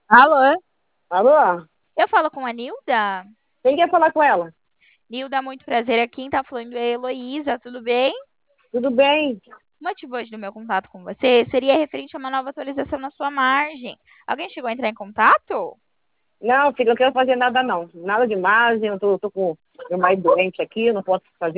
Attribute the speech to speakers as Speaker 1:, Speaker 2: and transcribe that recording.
Speaker 1: Alô?
Speaker 2: Alô?
Speaker 1: Eu falo com a Nilda?
Speaker 2: Quem quer falar com ela?
Speaker 1: Nilda, muito prazer. Aqui quem tá falando é a Heloísa, tudo bem?
Speaker 2: Tudo bem?
Speaker 1: O motivo hoje do meu contato com você seria referente a uma nova atualização na sua margem. Alguém chegou a entrar em contato?
Speaker 2: Não, filho, eu não quero fazer nada não. Nada demais, eu tô com meu marido doente aqui, eu não posso fazer